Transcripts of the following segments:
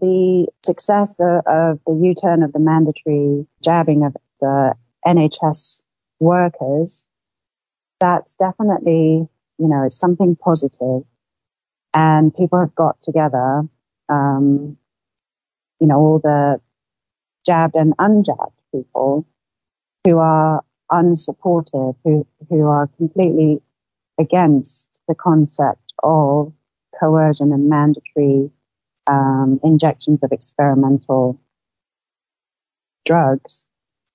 the success of the U-turn of the mandatory jabbing of the NHS workers, that's definitely, it's something positive. And people have got together, all the jabbed and unjabbed people who are unsupportive, who are completely against the concept of coercion and mandatory injections of experimental drugs.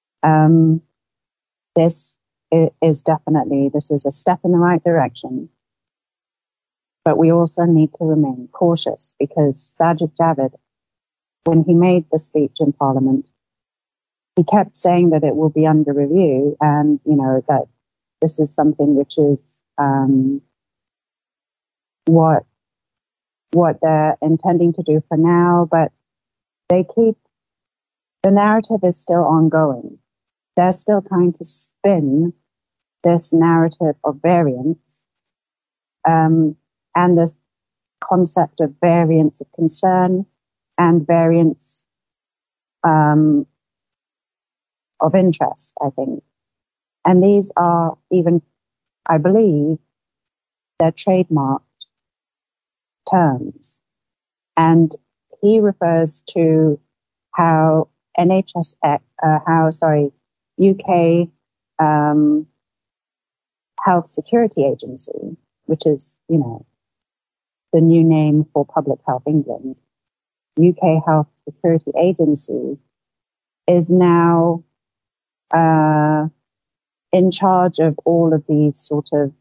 This is a step in the right direction. But we also need to remain cautious, because Sajid Javid, when he made the speech in Parliament, he kept saying that it will be under review, and, that this is something which is what they're intending to do for now, but the narrative is still ongoing. They're still trying to spin this narrative of variance, and this concept of variance of concern and variance of interest, I think. And these are even, I believe, they're trademarked terms. And he refers to how UK Health Security Agency, which is, the new name for Public Health England, UK Health Security Agency, is now in charge of all of these sort of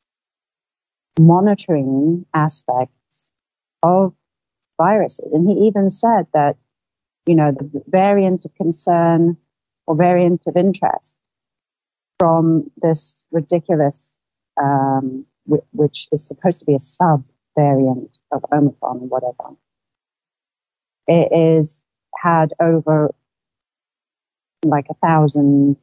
monitoring aspects of viruses. And he even said that, the variant of concern or variant of interest from this ridiculous, which is supposed to be a sub-variant of Omicron or whatever, it is had over like 1,000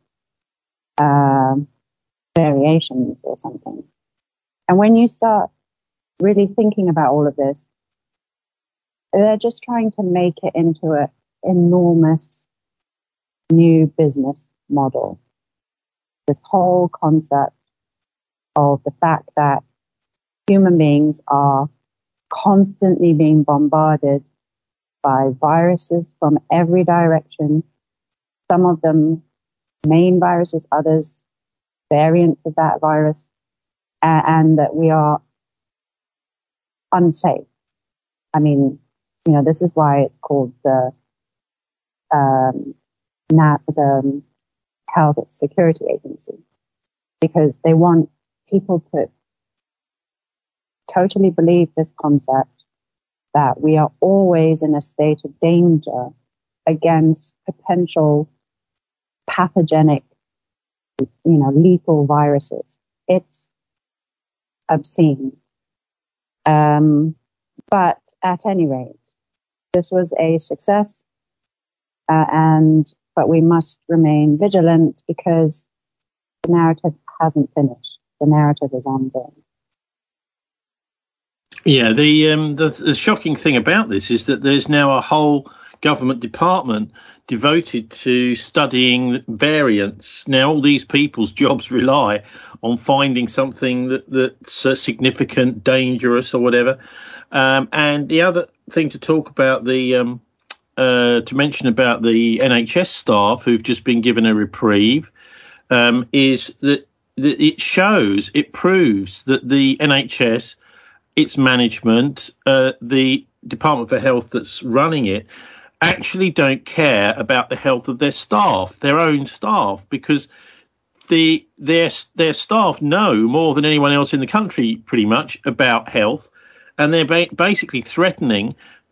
variations or something. And when you start really thinking about all of this, they're just trying to make it into an enormous new business model. This whole concept of the fact that human beings are constantly being bombarded by viruses from every direction, some of them main viruses, others variants of that virus, and that we are unsafe. I mean, this is why it's called the Health Security Agency, because they want people to totally believe this concept that we are always in a state of danger against potential pathogenic, lethal viruses. It's obscene. But at any rate, this was a success, but we must remain vigilant, because the narrative hasn't finished. The narrative is ongoing. Yeah, the shocking thing about this is that there's now a whole government department devoted to studying variants. Now, all these people's jobs rely on finding something that's significant, dangerous, or whatever. And the other thing to talk about, to mention about the NHS staff who've just been given a reprieve, is that it proves that the NHS, its management, the Department for Health that's running it, actually don't care about the health of their staff, their own staff, because their staff know more than anyone else in the country pretty much about health, and they're basically threatening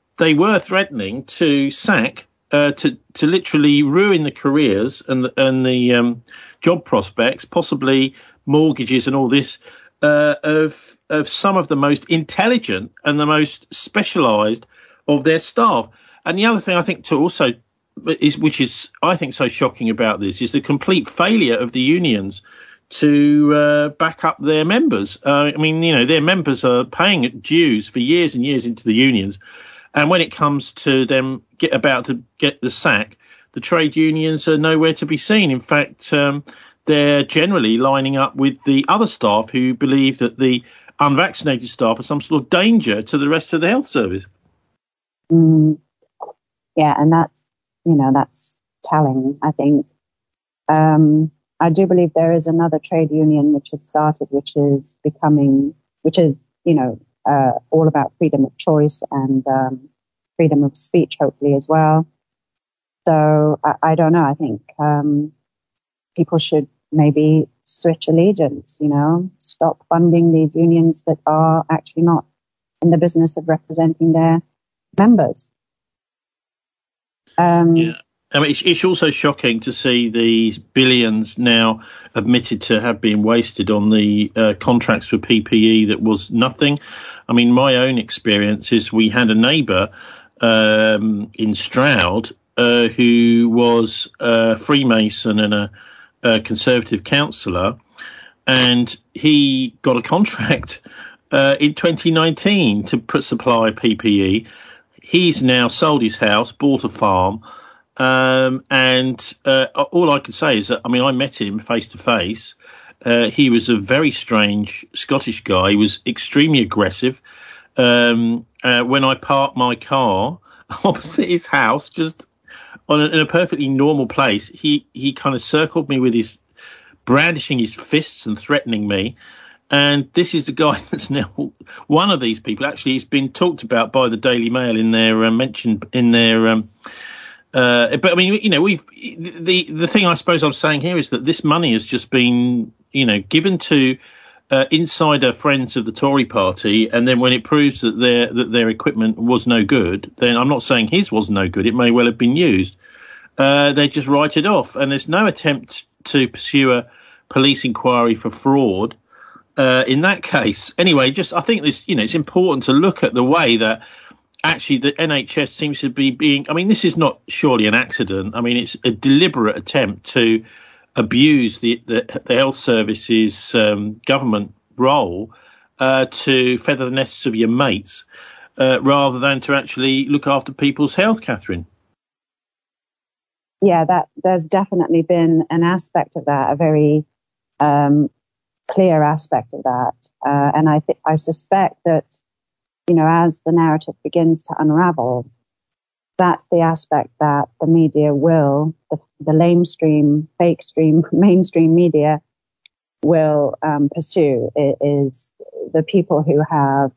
to sack, to literally ruin the careers and the job prospects, possibly mortgages and all this, of some of the most intelligent and the most specialised of their staff. And the other thing I think which is I think so shocking about this, is the complete failure of the unions to back up their members. Their members are paying dues for years and years into the unions, And when it comes to them about to get the sack, the trade unions are nowhere to be seen. In fact, they're generally lining up with the other staff who believe that the unvaccinated staff are some sort of danger to the rest of the health service. Yeah, and that's telling, I think. I do believe there is another trade union which has started, which is all about freedom of choice and freedom of speech, hopefully, as well. So I don't know. I think people should maybe switch allegiance, stop funding these unions that are actually not in the business of representing their members. Yeah. I mean, it's also shocking to see these billions now admitted to have been wasted on the contracts for PPE that was nothing. I mean, my own experience is we had a neighbour in Stroud who was a Freemason and a Conservative councillor, and he got a contract in 2019 to supply PPE. He's now sold his house, bought a farm, and all I can say is that, I mean, I met him face to face. He was a very strange Scottish guy. He was extremely aggressive. When I parked my car opposite his house, just in a perfectly normal place, he kind of circled me with his brandishing his fists and threatening me. And this is the guy that's now one of these people. Actually, he's been talked about by the Daily Mail in their mention in their. But I mean, the thing I suppose I'm saying here is that this money has just been, given to insider friends of the Tory party, and then when it proves that their equipment was no good, then I'm not saying his was no good. It may well have been used. They just write it off, and there's no attempt to pursue a police inquiry for fraud. In that case, anyway, I think this, it's important to look at the way that actually the NHS seems to be being. I mean, this is not surely an accident. I mean, it's a deliberate attempt to abuse the health service's government role to feather the nests of your mates rather than to actually look after people's health, Catherine. Yeah, there's definitely been an aspect of that, a very clear aspect of that, and I suspect that as the narrative begins to unravel, that's the aspect that the media will, the lamestream, fake stream, mainstream media will pursue. It is the people who have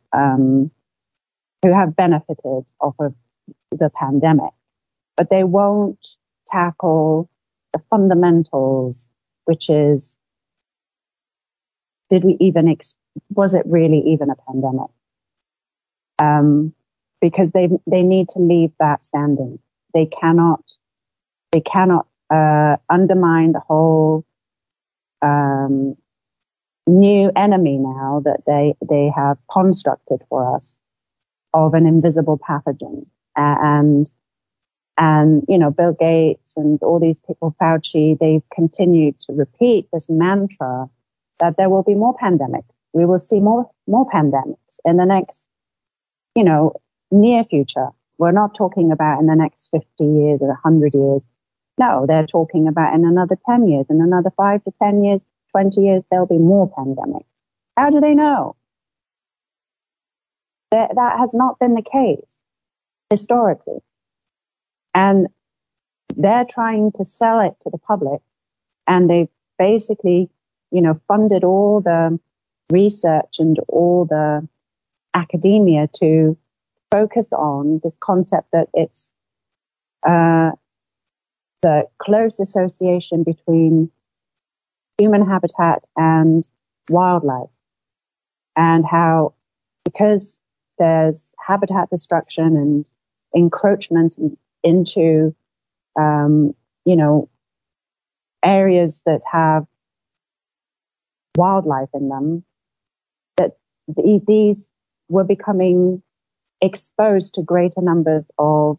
benefited off of the pandemic, but they won't tackle the fundamentals, which is, was it really even a pandemic? Because they need to leave that standing. They cannot undermine the whole new enemy now that they have constructed for us of an invisible pathogen. And Bill Gates and all these people, Fauci, they've continued to repeat this mantra that there will be more pandemics. We will see more pandemics in the next, near future. We're not talking about in the next 50 years or 100 years. No, they're talking about in another 10 years, in another 5 to 10 years, 20 years, there'll be more pandemics. How do they know? That has not been the case historically. And they're trying to sell it to the public, and they've basically, funded all the research and all the academia to focus on this concept that it's the close association between human habitat and wildlife, and how, because there's habitat destruction and encroachment into areas that have wildlife in them, that these were becoming exposed to greater numbers of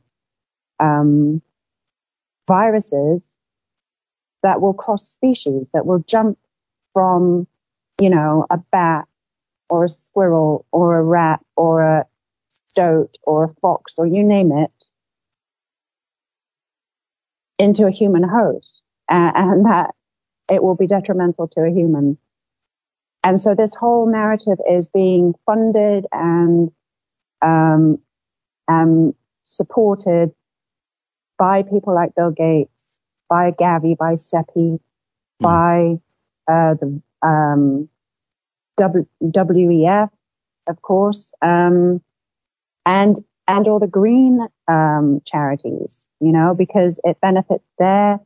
viruses that will cross species, that will jump from, a bat or a squirrel or a rat or a stoat or a fox or you name it into a human host, and that it will be detrimental to a human. And so this whole narrative is being funded and supported by people like Bill Gates, by Gavi, by CEPI, by the WEF, of course, and all the green charities, because it benefits their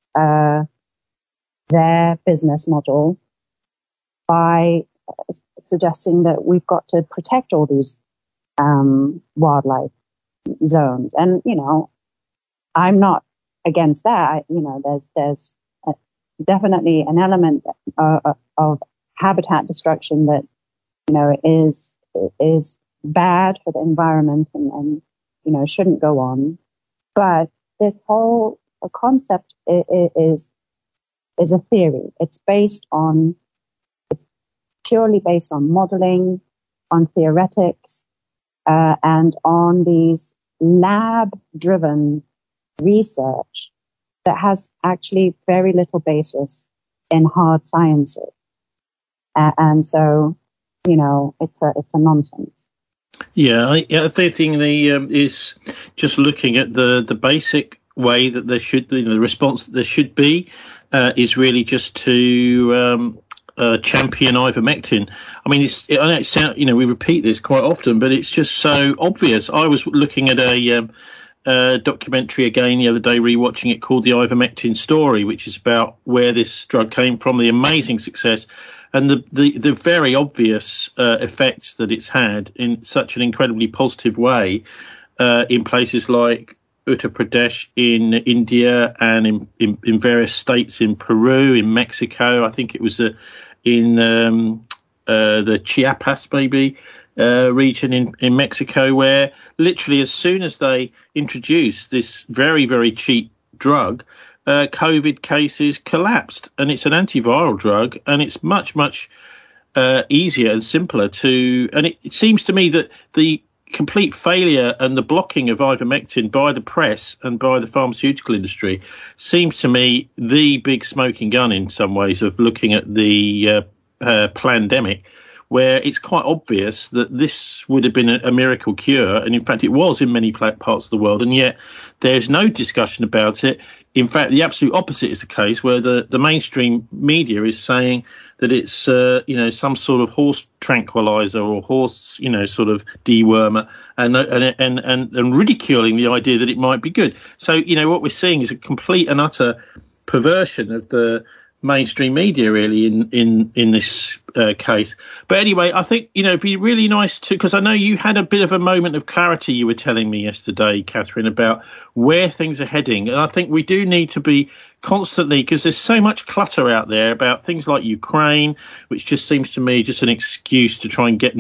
business model by suggesting that we've got to protect all these wildlife zones. And, I'm not against that. There's definitely an element of habitat destruction that, is bad for the environment and shouldn't go on. But this whole concept is a theory. It's purely based on modeling, on theoretics, and on these lab-driven research that has actually very little basis in hard sciences. And so, it's a nonsense. Yeah, I think is just looking at the basic way that there should be, the response that there should be is really just to champion ivermectin. I mean, I know it sounds, we repeat this quite often, but it's just so obvious. I was looking at a documentary again the other day, rewatching it, called The Ivermectin Story, which is about where this drug came from, the amazing success, and the very obvious effects that it's had in such an incredibly positive way in places like Uttar Pradesh, in India, and in various states in Peru, in Mexico. I think it was in the Chiapas, maybe, region in Mexico, where literally as soon as they introduced this very, very cheap drug, COVID cases collapsed. And it's an antiviral drug, and it's much, much easier and simpler to... And it seems to me that the complete failure and the blocking of ivermectin by the press and by the pharmaceutical industry seems to me the big smoking gun in some ways of looking at the pandemic, where it's quite obvious that this would have been a miracle cure. And in fact, it was in many parts of the world. And yet there's no discussion about it. In fact, the absolute opposite is the case, where the mainstream media is saying that it's, some sort of horse tranquilizer or horse, sort of dewormer, and ridiculing the idea that it might be good. So, what we're seeing is a complete and utter perversion of the mainstream media, really, in this case. But anyway, I think, it'd be really nice to, because I know you had a bit of a moment of clarity, you were telling me yesterday, Catherine, about where things are heading. And I think we do need to be constantly, because there's so much clutter out there about things like Ukraine, which just seems to me just an excuse to try and get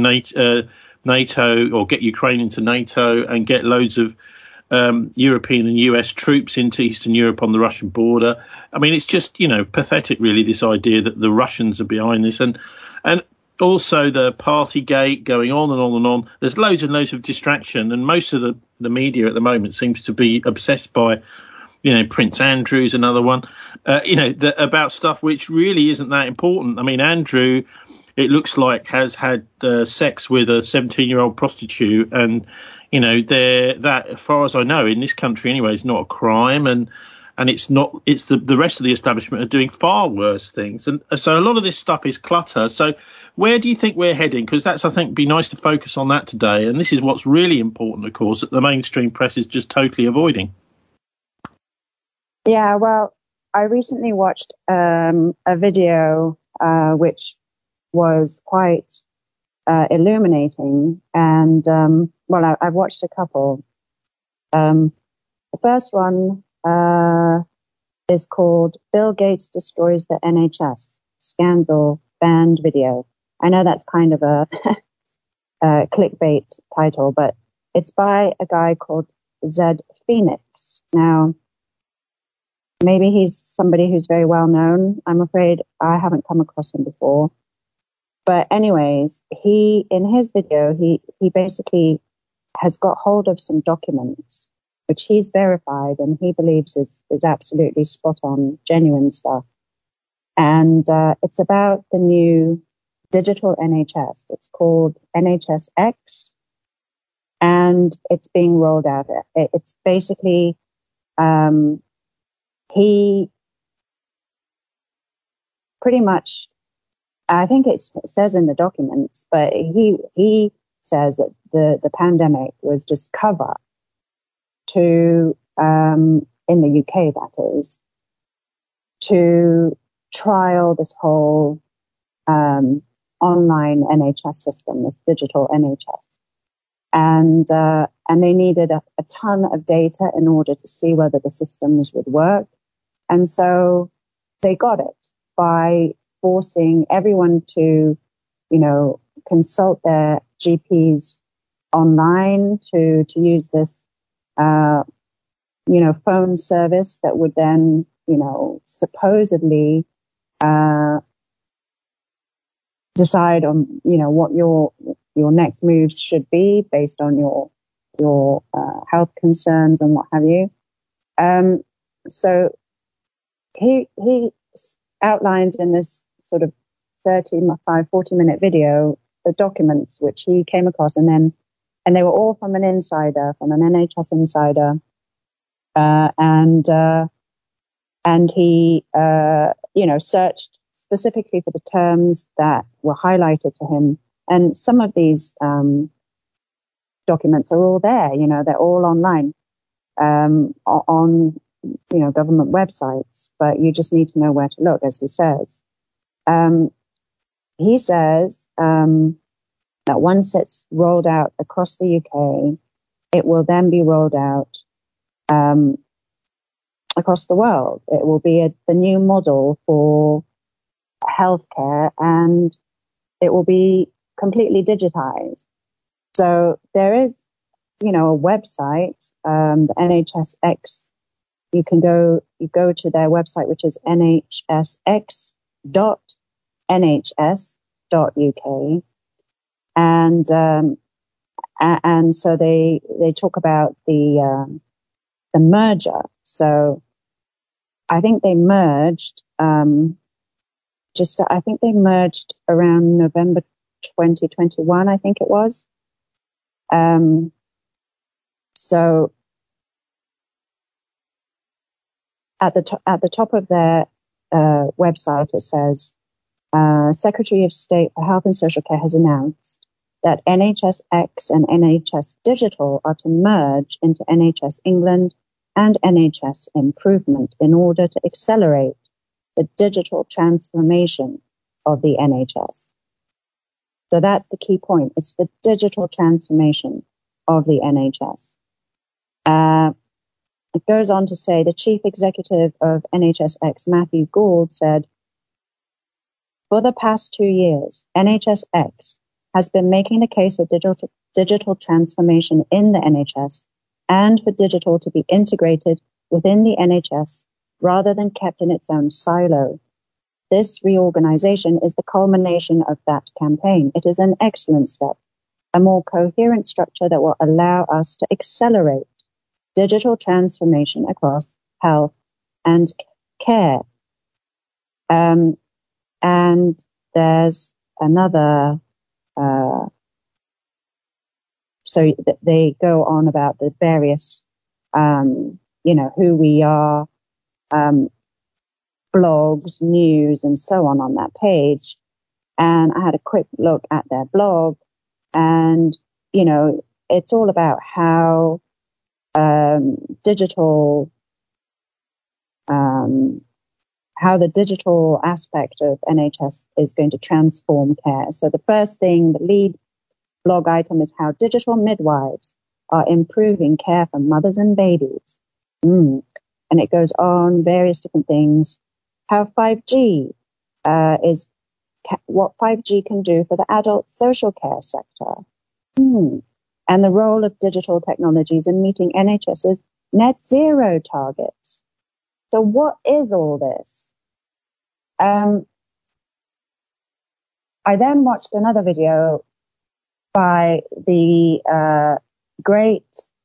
NATO or get Ukraine into NATO and get loads of European and US troops into Eastern Europe on the Russian border. I mean, it's just, pathetic, really, this idea that the Russians are behind this. And also the Partygate going on and on and on. There's loads and loads of distraction. And most of the media at the moment seems to be obsessed by, Prince Andrew's another one, about stuff which really isn't that important. I mean, Andrew, it looks like, has had sex with a 17-year-old prostitute, and that, as far as I know, in this country anyway, is not a crime, and it's not. It's the rest of the establishment are doing far worse things, and so a lot of this stuff is clutter. So where do you think we're heading? Because that's, I think, be nice to focus on that today, and this is what's really important, of course, that the mainstream press is just totally avoiding. Yeah, well, I recently watched a video which was quite illuminating, and I've watched a couple. The first one is called "Bill Gates Destroys the NHS: Scandal Banned Video." I know that's kind of a clickbait title, but it's by a guy called Zed Phoenix. Now, maybe he's somebody who's very well known. I'm afraid I haven't come across him before. But anyways, in his video, he basically has got hold of some documents which he's verified and he believes is absolutely spot on, genuine stuff. And it's about the new digital NHS. It's called NHS X, and it's being rolled out. It's basically, he pretty much, I think it says in the documents, but he says that the pandemic was just cover to, in the UK that is, to trial this whole online NHS system, this digital NHS. And they needed a ton of data in order to see whether the systems would work. And so they got it by forcing everyone to, consult their GPs online, to use this, phone service that would then, supposedly decide on, what your next moves should be based on your health concerns and what have you. So he outlined in this sort of 40-minute video the documents which he came across, and they were all from an insider, from an NHS insider, and he searched specifically for the terms that were highlighted to him. And some of these documents are all there, they're all online on government websites, but you just need to know where to look, as he says. He says that once it's rolled out across the UK, it will then be rolled out across the world. It will be the new model for healthcare, and it will be completely digitized. So there is, a website, the NHS X. You go to their website, which is nhsx.nhs.uk, and so they talk about the merger. So I think they merged. I think they merged around November 2021. I think it was. So at the top of their website, it says, Secretary of State for Health and Social Care has announced that NHS X and NHS Digital are to merge into NHS England and NHS Improvement in order to accelerate the digital transformation of the NHS. So that's the key point. It's the digital transformation of the NHS. It goes on to say the chief executive of NHSX, Matthew Gould, said, for the past 2 years, NHSX has been making the case for digital transformation in the NHS and for digital to be integrated within the NHS rather than kept in its own silo. This reorganization is the culmination of that campaign. It is an excellent step, a more coherent structure that will allow us to accelerate digital transformation across health and care. And there's another, so they go on about the various, who we are, blogs, news, and so on that page. And I had a quick look at their blog, and, it's all about how how the digital aspect of NHS is going to transform care. So the first thing, the lead blog item, is how digital midwives are improving care for mothers and babies. And it goes on various different things. How 5G what 5G can do for the adult social care sector. And the role of digital technologies in meeting NHS's net zero targets. So what is all this? I then watched another video by the great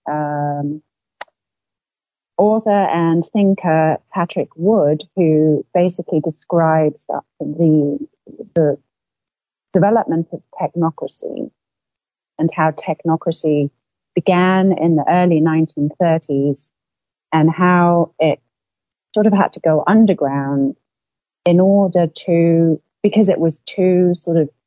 author and thinker Patrick Wood, who basically describes the development of technocracy and how technocracy began in the early 1930s and how it sort of had to go underground in order to, because it was too sort of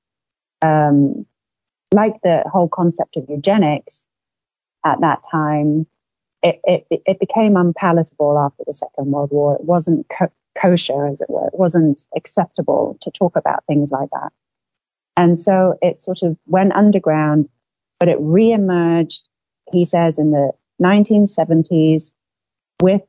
like the whole concept of eugenics at that time, it became unpalatable after the Second World War. It wasn't kosher, as it were. It wasn't acceptable to talk about things like that. And so it sort of went underground, but it reemerged, he says, in the 1970s with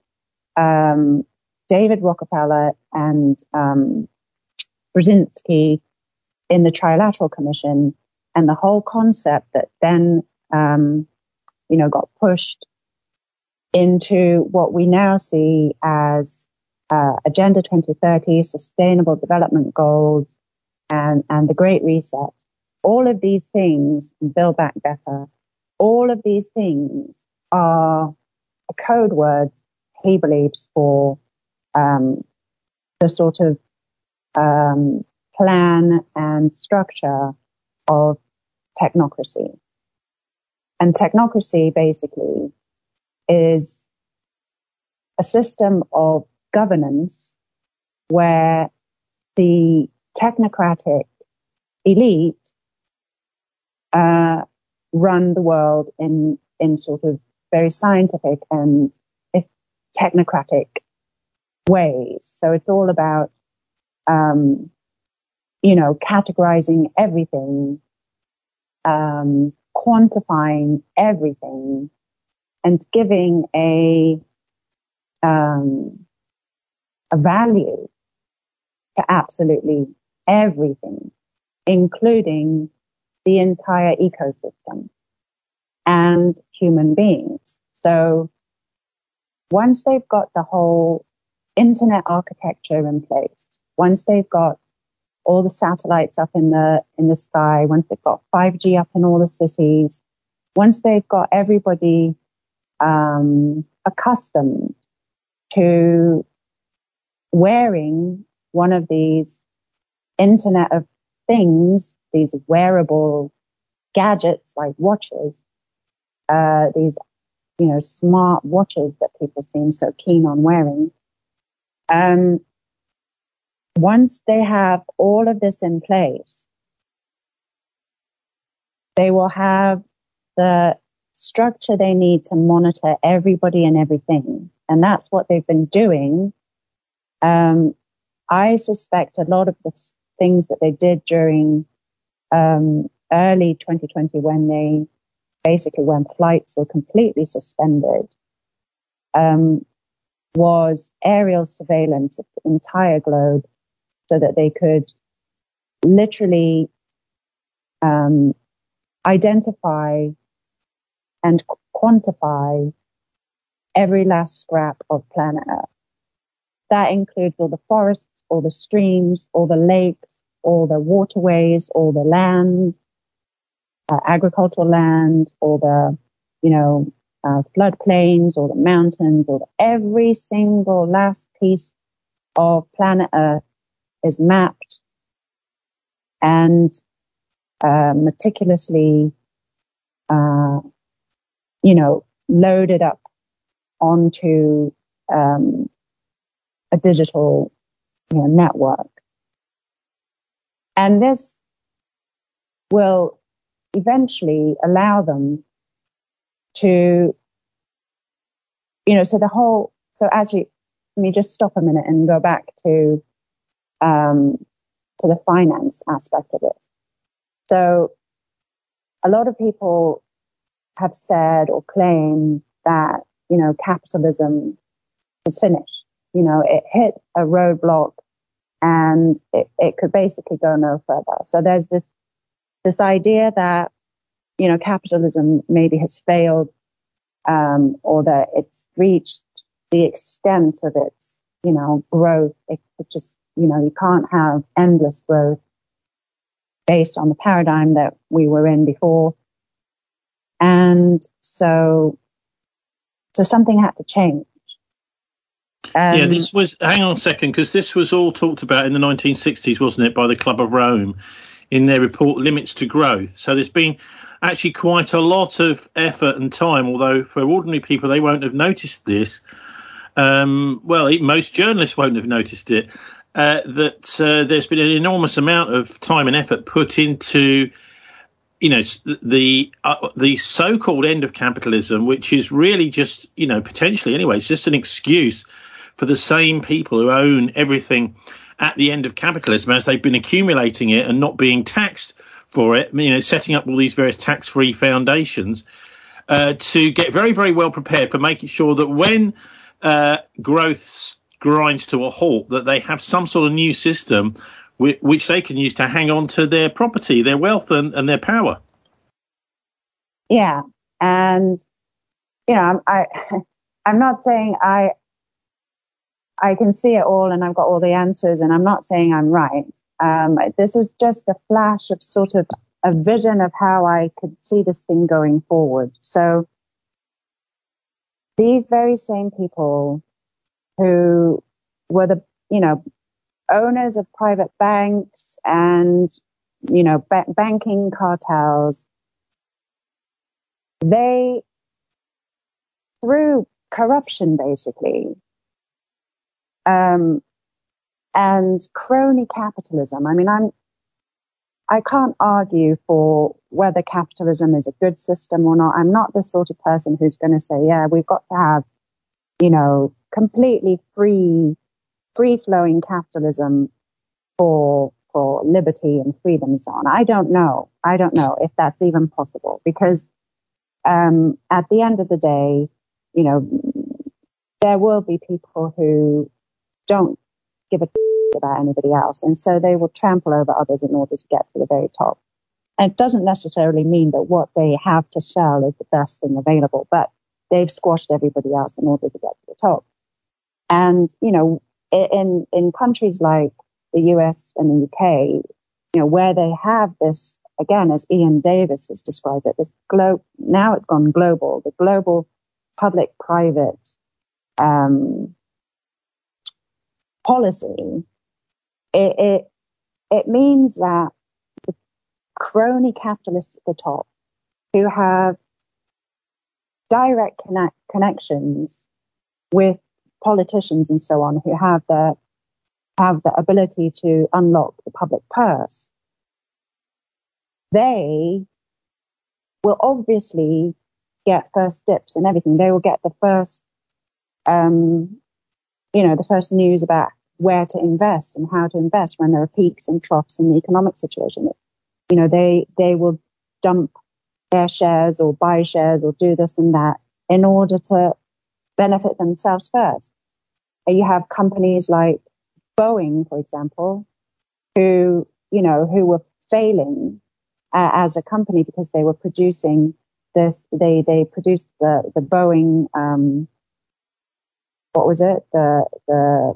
David Rockefeller and Brzezinski in the Trilateral Commission, and the whole concept that then, got pushed into what we now see as Agenda 2030, Sustainable Development Goals, and the Great Reset. All of these things, Build Back Better, all of these things are code words, he believes, for the sort of plan and structure of technocracy. And technocracy basically is a system of governance where the technocratic elite run the world in sort of very scientific and technocratic ways. So it's all about, categorizing everything, quantifying everything, and giving a value to absolutely everything, including the entire ecosystem and human beings. So once they've got the whole internet architecture in place, once they've got all the satellites up in the sky, once they've got 5G up in all the cities, once they've got everybody accustomed to wearing one of these Internet of Things, these wearable gadgets like watches, these smart watches that people seem so keen on wearing. Once they have all of this in place, they will have the structure they need to monitor everybody and everything. And that's what they've been doing. I suspect a lot of the things that they did during early 2020, when flights were completely suspended, was aerial surveillance of the entire globe so that they could literally identify and quantify every last scrap of planet Earth. That includes all the forests, all the streams, all the lakes, all the waterways, all the land, agricultural land, all the, floodplains, all the mountains, every single last piece of planet Earth is mapped and meticulously, loaded up onto a digital network. And this will eventually allow them to, so actually, let me just stop a minute and go back to the finance aspect of it. So a lot of people have said or claim that, capitalism is finished. It hit a roadblock and it could basically go no further. So there's this idea that, capitalism maybe has failed, or that it's reached the extent of its, growth. It just, you can't have endless growth based on the paradigm that we were in before. And so something had to change. Yeah, this was, hang on a second, because this was all talked about in the 1960s, wasn't it, by the Club of Rome in their report Limits to Growth. So there's been actually quite a lot of effort and time, although for ordinary people they won't have noticed this. Most journalists won't have noticed it, that there's been an enormous amount of time and effort put into, the so-called end of capitalism, which is really just, potentially anyway, it's just an excuse for the same people who own everything at the end of capitalism, as they've been accumulating it and not being taxed for it, setting up all these various tax-free foundations, to get very, very well prepared for making sure that when growth grinds to a halt, that they have some sort of new system which they can use to hang on to their property, their wealth and their power. Yeah. And, I'm not saying I can see it all and I've got all the answers, and I'm not saying I'm right. This was just a flash of sort of a vision of how I could see this thing going forward. So these very same people who were the, owners of private banks and, banking cartels, they, through corruption, basically, and crony capitalism. I mean, I can't argue for whether capitalism is a good system or not. I'm not the sort of person who's going to say, yeah, we've got to have, completely free-flowing capitalism for liberty and freedom and so on. I don't know if that's even possible, because at the end of the day, there will be people who don't give a about anybody else, and so they will trample over others in order to get to the very top. And it doesn't necessarily mean that what they have to sell is the best thing available, but they've squashed everybody else in order to get to the top. And in countries like the US and the UK, where they have this, again, as Ian Davis has described it, this now it's gone global, the global public-private policy. It means that the crony capitalists at the top, who have direct connections with politicians and so on, who have the ability to unlock the public purse, they will obviously get first dips and everything. They will get the first, the first news about where to invest and how to invest when there are peaks and troughs in the economic situation. They will dump their shares or buy shares or do this and that in order to benefit themselves first. You have companies like Boeing, for example, who were failing as a company because they were producing this. They produced the Boeing. What was it? The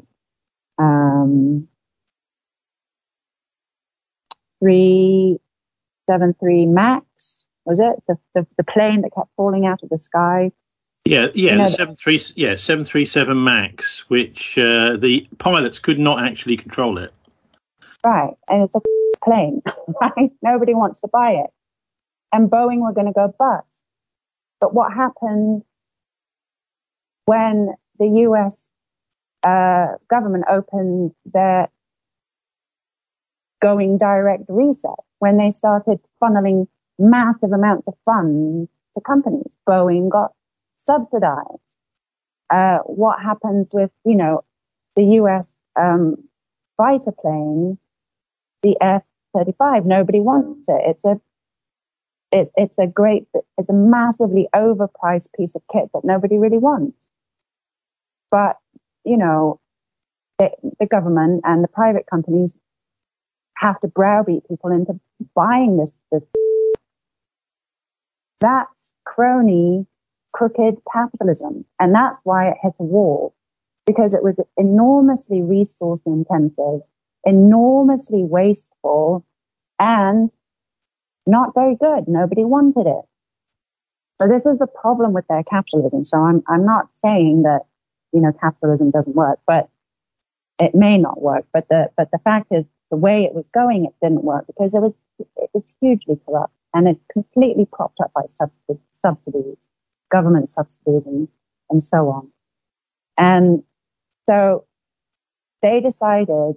373 Max, was it? The plane that kept falling out of the sky. Yeah, the 737 Max, which the pilots could not actually control it. Right, and it's a plane, right? Nobody wants to buy it. And Boeing were going to go bust. But what happened when the US government opened their going direct reset, when they started funneling massive amounts of funds to companies? Boeing got subsidized. What happens with, the US fighter planes, the F-35? Nobody wants it. It's a massively overpriced piece of kit that nobody really wants. But, the government and the private companies have to browbeat people into buying this. That's crony, crooked capitalism. And that's why it hit a wall, because it was enormously resource intensive, enormously wasteful, and not very good. Nobody wanted it. So this is the problem with their capitalism. So I'm not saying that, capitalism doesn't work, but it may not work. But the fact is, the way it was going, it didn't work because it's hugely corrupt and it's completely propped up by subsidies, government subsidies, and so on. And so they decided,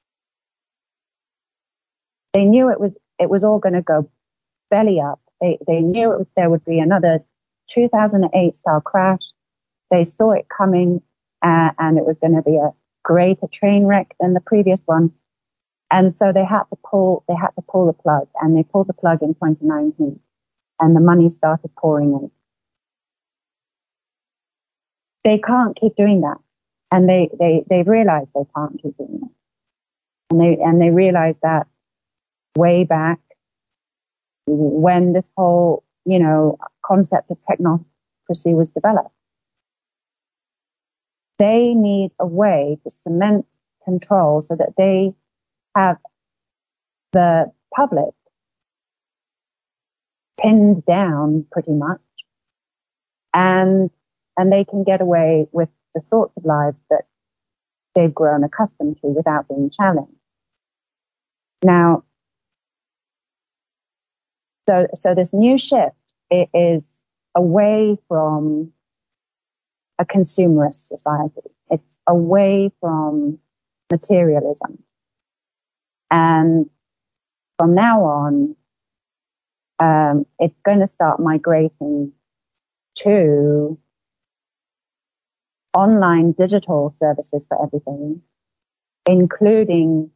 they knew it was all going to go belly up. They knew there would be another 2008 style crash. They saw it coming, and it was going to be a greater train wreck than the previous one. And so they had to pull the plug, and they pulled the plug in 2019, and the money started pouring in. They can't keep doing that, and they realize they can't keep doing it, and they realize that way back when this whole concept of technocracy was developed. They need a way to cement control so that they have the public pinned down pretty much, and they can get away with the sorts of lives that they've grown accustomed to without being challenged. Now, so this new shift is away from a consumerist society. It's away from materialism. And from now on, it's going to start migrating to online digital services for everything, including,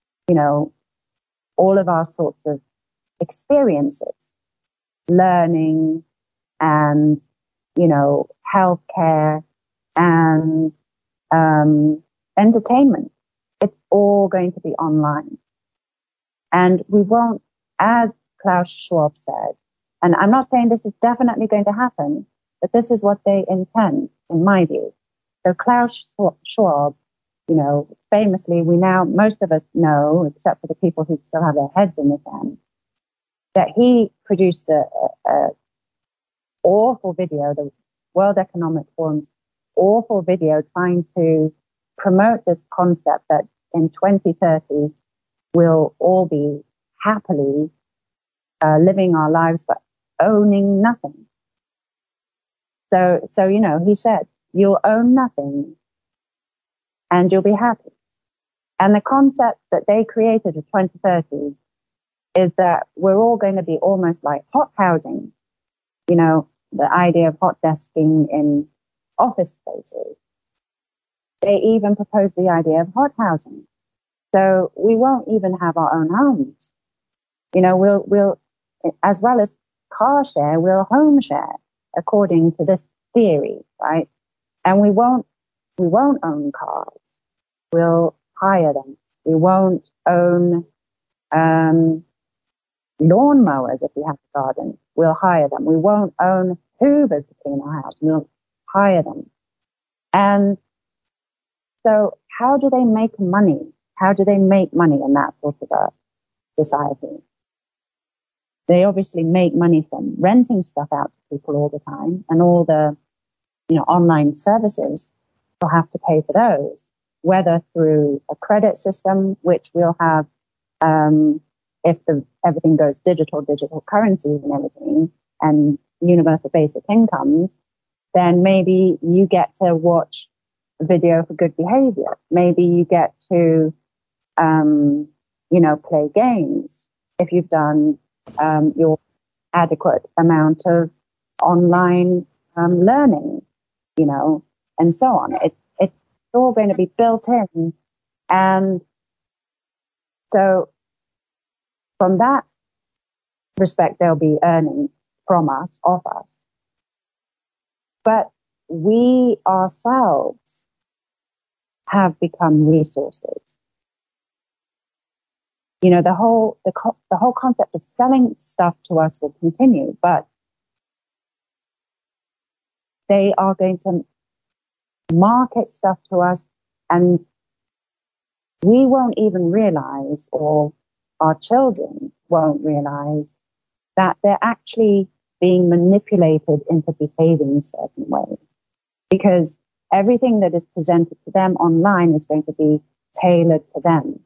all of our sorts of experiences, learning and, healthcare and entertainment. It's all going to be online. And we won't, as Klaus Schwab said, and I'm not saying this is definitely going to happen, but this is what they intend, in my view. So Klaus Schwab, famously, most of us know, except for the people who still have their heads in the sand, that he produced a awful video, the World Economic Forum's awful video trying to promote this concept that in 2030 we'll all be happily living our lives but owning nothing. So he said, you'll own nothing and you'll be happy. And the concept that they created for 2030 is that we're all going to be almost like hot housing, the idea of hot desking in office spaces. They even proposed the idea of hot housing. So we won't even have our own homes. We'll, as well as car share, we'll home share according to this theory, right? And we won't own cars. We'll hire them. We won't own lawnmowers if we have a garden. We'll hire them. We won't own hoovers to clean our house. We'll hire them. And so how do they make money? How do they make money in that sort of a society? They obviously make money from renting stuff out to people all the time, and all the online services, will have to pay for those, whether through a credit system, which we'll have if everything goes digital currencies and everything, and universal basic income, then maybe you get to watch a video for good behavior. Maybe you get to, play games if you've done your adequate amount of online learning, and so on. It's all going to be built in. And so from that respect, they'll be earning from us, off us. But we ourselves have become resources. The whole concept of selling stuff to us will continue, but they are going to market stuff to us, and we won't even realize, or our children won't realize, that they're actually being manipulated into behaving in certain ways, because everything that is presented to them online is going to be tailored to them.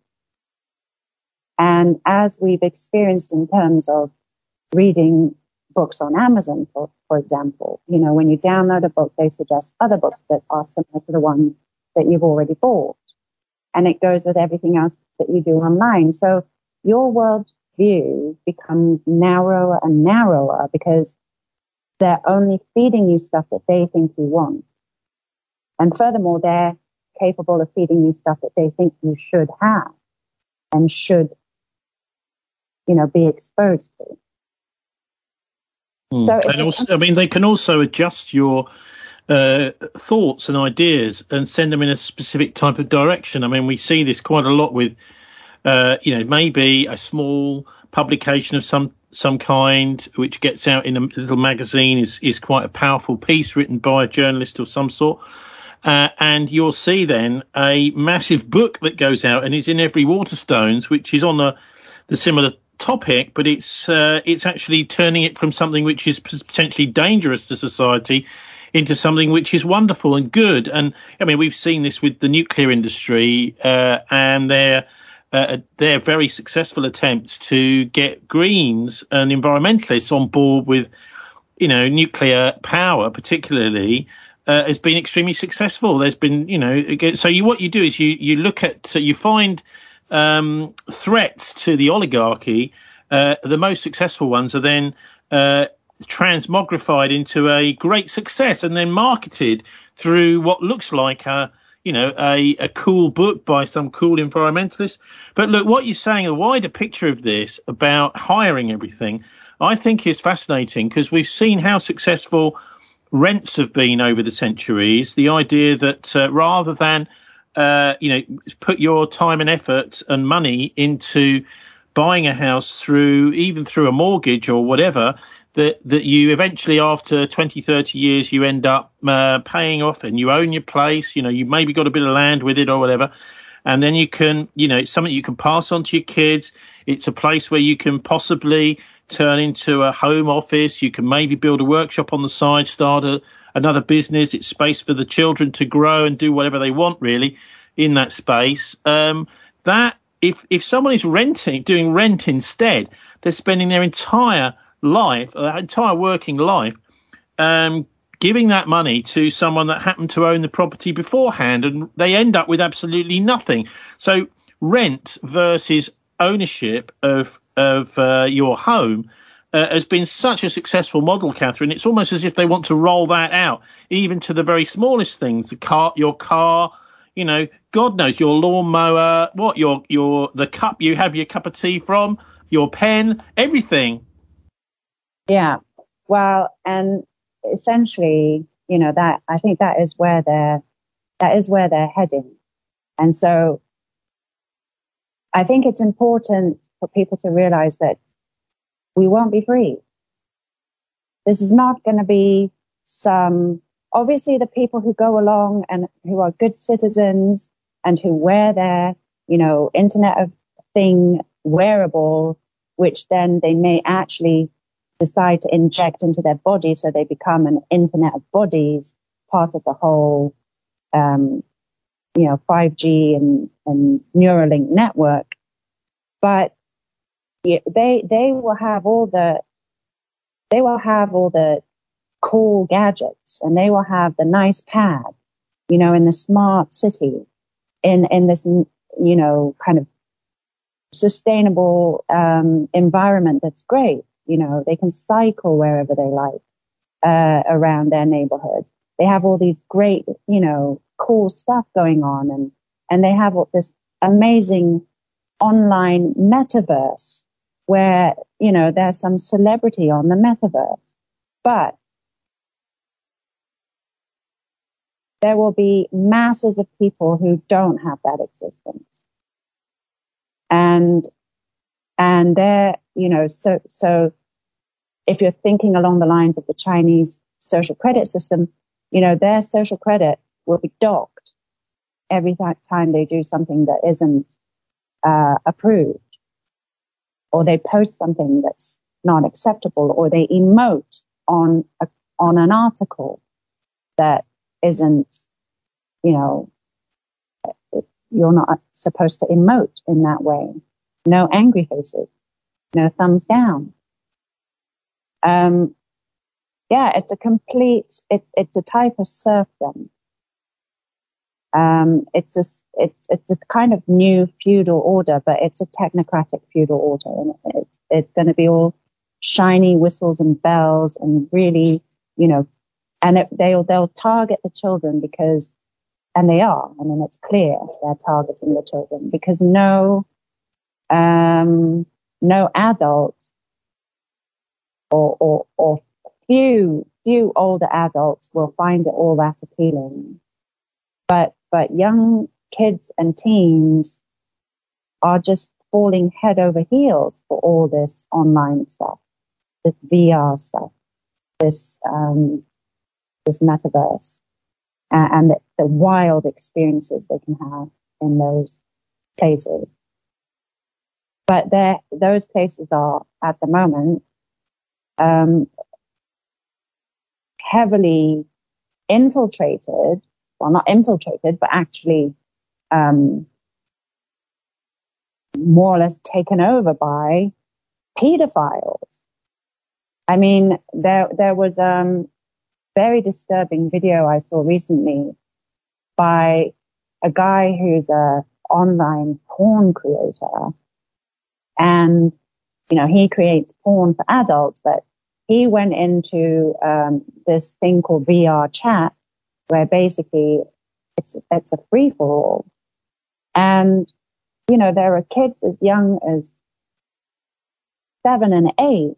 And as we've experienced in terms of reading books on Amazon, for example, you know, when you download a book, they suggest other books that are similar to the one that you've already bought. And it goes with everything else that you do online. So your world view becomes narrower and narrower because they're only feeding you stuff that they think you want. And furthermore, they're capable of feeding you stuff that they think you should have and should, you know, be exposed to. So and also, I mean, they can also adjust your thoughts and ideas and send them in a specific type of direction. I mean, we see this quite a lot with, you know, maybe a small publication of some kind which gets out in a little magazine is quite a powerful piece written by a journalist of some sort. And you'll see then a massive book that goes out and is in every Waterstones, which is on the similar topic, but it's actually turning it from something which is potentially dangerous to society into something which is wonderful and good. And I mean, we've seen this with the nuclear industry and their very successful attempts to get Greens and environmentalists on board with, you know, nuclear power, particularly. Has been extremely successful. There's been, you know, so what you do is you look at, you find threats to the oligarchy. The most successful ones are then transmogrified into a great success and then marketed through what looks like a cool book by some cool environmentalist. But look, what you're saying, a wider picture of this about hiring everything, I think is fascinating because we've seen how successful rents have been over the centuries. The idea that rather than put your time and effort and money into buying a house through a mortgage or whatever, that you eventually after 20, 30 years you end up paying off and you own your place. You know, you maybe got a bit of land with it or whatever. And then you can, you know, it's something you can pass on to your kids. It's a place where you can possibly turn into a home office. You can maybe build a workshop on the side, start another business. It's space for the children to grow and do whatever they want, really, in that space. That if someone is doing rent instead, they're spending their entire life, their entire working life, giving that money to someone that happened to own the property beforehand, and they end up with absolutely nothing. So rent versus ownership of your home has been such a successful model, Catherine. It's almost as if they want to roll that out, even to the very smallest things. Your car, you know, God knows, your lawnmower, the cup you have your cup of tea from, your pen, everything. Yeah. Well, and essentially, you know, that I think that is where they're heading. And so I think it's important for people to realize that we won't be free. This is not going to be obviously the people who go along and who are good citizens and who wear their, you know, Internet of Thing wearable, which then they may actually decide to inject into their body so they become an Internet of Bodies, part of the whole 5G and Neuralink network. But they will have all the cool gadgets, and they will have the nice pad, you know, in the smart city, in this, you know, kind of sustainable environment that's great. You know, they can cycle wherever they like around their neighborhood. They have all these great, you know, cool stuff going on, and they have this amazing online metaverse where, you know, there's some celebrity on the metaverse, but there will be masses of people who don't have that existence. And they're, you know, so if you're thinking along the lines of the Chinese social credit system, you know, their social credit will be docked every time they do something that isn't approved, or they post something that's not acceptable, or they emote on an article that isn't, you know, you're not supposed to emote in that way. No angry faces, no thumbs down. Yeah, it's a complete, it's a type of serfdom. It's a kind of new feudal order, but it's a technocratic feudal order, and it's going to be all shiny whistles and bells, and really, you know, and they'll target the children because, and they are. I mean, it's clear they're targeting the children because no adult or few older adults will find it all that appealing. But young kids and teens are just falling head over heels for all this online stuff, this VR stuff, this metaverse, and the wild experiences they can have in those places. But those places are at the moment heavily infiltrated. Well, not infiltrated, but actually more or less taken over by pedophiles. I mean, there was very disturbing video I saw recently by a guy who's a online porn creator, and you know, he creates porn for adults, but he went into this thing called VR chat, where basically it's a free for all, and you know, there are kids as young as 7 and 8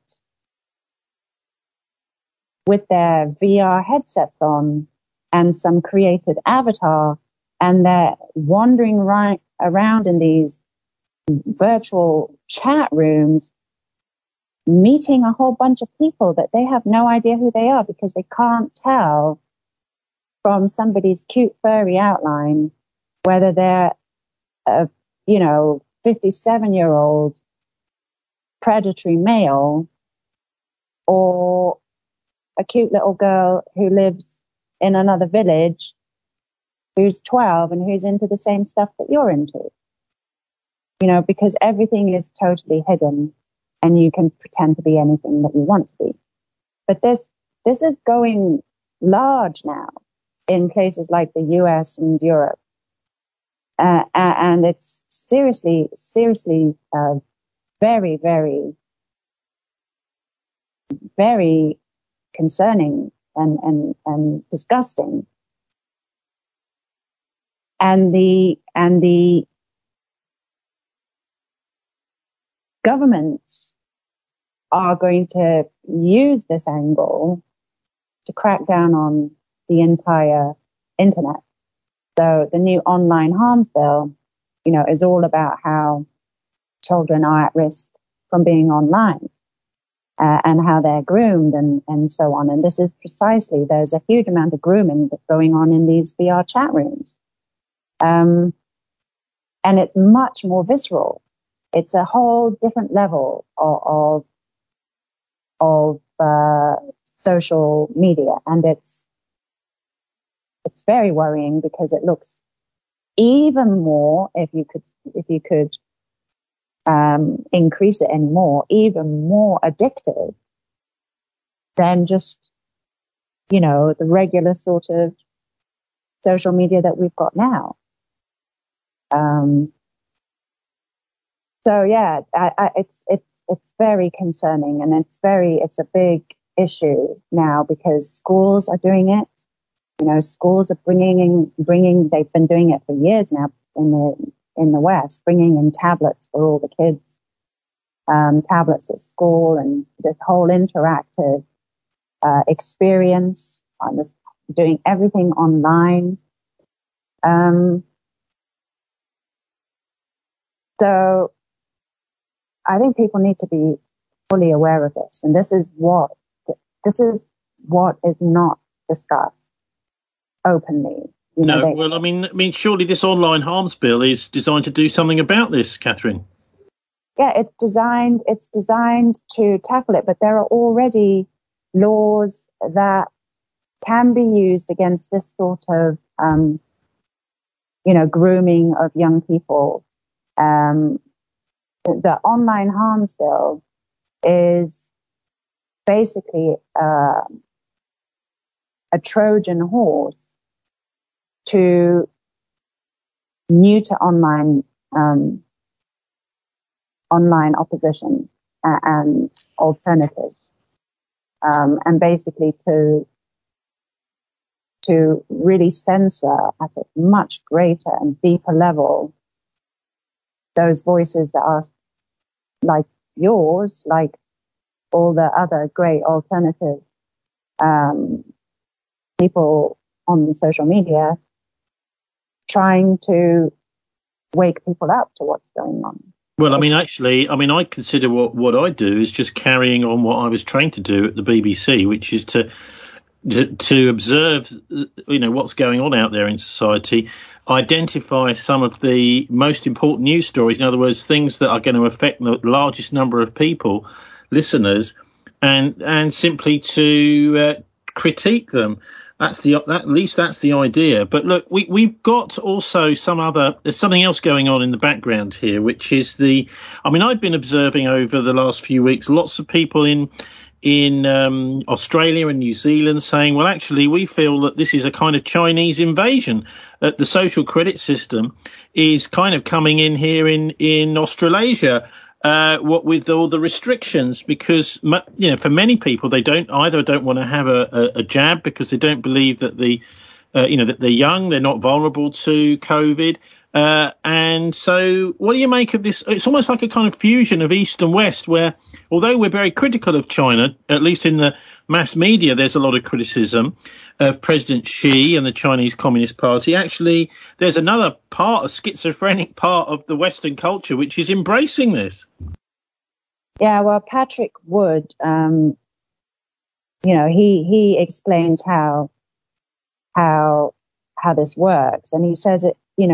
with their VR headsets on and some created avatar, and they're wandering right around in these virtual chat rooms, meeting a whole bunch of people that they have no idea who they are, because they can't tell from somebody's cute furry outline whether they're a 57-year-old predatory male or a cute little girl who lives in another village who's 12 and who's into the same stuff that you're into. You know, because everything is totally hidden and you can pretend to be anything that you want to be. But this is going large now in places like the US and Europe. And it's seriously, very, very, very concerning and disgusting. And the governments are going to use this angle to crack down on the entire internet. So the new online harms bill, you know, is all about how children are at risk from being online and how they're groomed and so on. And this is precisely, there's a huge amount of grooming that's going on in these VR chat rooms. And it's much more visceral. It's a whole different level of social media, and it's very worrying because it looks even more, if you could increase it any more, even more addictive than just, you know, the regular sort of social media that we've got now. So yeah, it's very concerning, and it's a big issue now because schools are doing it. You know, schools are bringing. They've been doing it for years now in the West, bringing in tablets for all the kids, tablets at school, and this whole interactive experience on this, doing everything online. So I think people need to be fully aware of this, and this is what is not discussed openly. Well, I mean, surely this online harms bill is designed to do something about this, Catherine. yeah, it's designed to tackle it, but there are already laws that can be used against this sort of, grooming of young people. The online harms bill is basically a Trojan horse to neuter online opposition and alternatives, and basically to really censor at a much greater and deeper level those voices that are like yours, like all the other great alternative people on social media, trying to wake people up to what's going on. Well, I consider what I do is just carrying on what I was trained to do at the BBC, which is to observe, what's going on out there in society, identify some of the most important news stories. In other words, things that are going to affect the largest number of people, listeners, and simply to critique them. At least that's the idea. But look, we've got also there's something else going on in the background here, which is I've been observing over the last few weeks, lots of people in Australia and New Zealand saying, well, actually, we feel that this is a kind of Chinese invasion. The social credit system is kind of coming in here in Australasia, what with all the restrictions, because, for many people, they don't want to have a jab because they don't believe that that they're young, they're not vulnerable to COVID. And so what do you make of this? It's almost like a kind of fusion of East and West, where although we're very critical of China, at least in the mass media, there's a lot of criticism of President Xi and the Chinese Communist Party. Actually, there's another part, a schizophrenic part of the Western culture, which is embracing this. Yeah, well, Patrick Wood, he explains how this works, and he says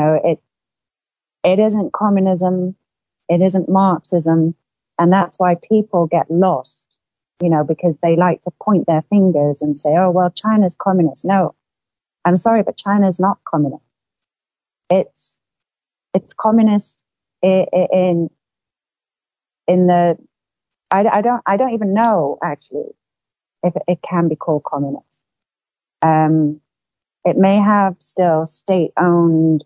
it isn't communism, it isn't Marxism, and that's why people get lost, because they like to point their fingers and say, oh, well, China's communist. No, I'm sorry, but China's not communist. It's communist in the, I don't even know actually if it can be called communist. It may have still state-owned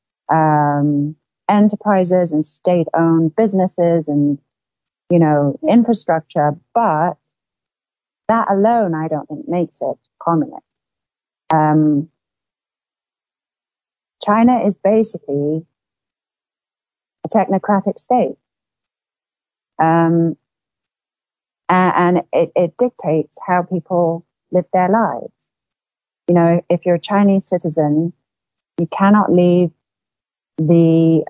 enterprises and state-owned businesses and, infrastructure, but that alone, I don't think makes it communist. China is basically a technocratic state. And it dictates how people live their lives. If you're a Chinese citizen, you cannot leave the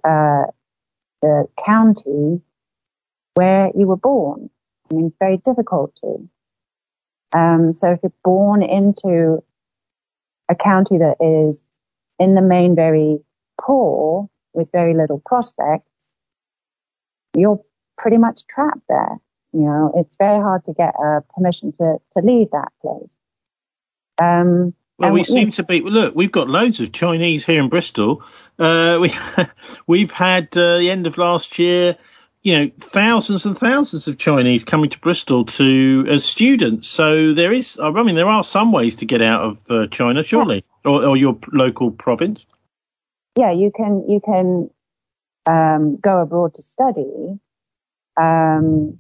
county where you were born. It's very difficult to. So if you're born into a county that is in the main very poor with very little prospects, you're pretty much trapped there. It's very hard to get permission to leave that place. Well, we seem to be. Look, we've got loads of Chinese here in Bristol. We've had the end of last year, thousands and thousands of Chinese coming to Bristol as students. So there are some ways to get out of China, surely, or your local province. Yeah, you can go abroad to study, and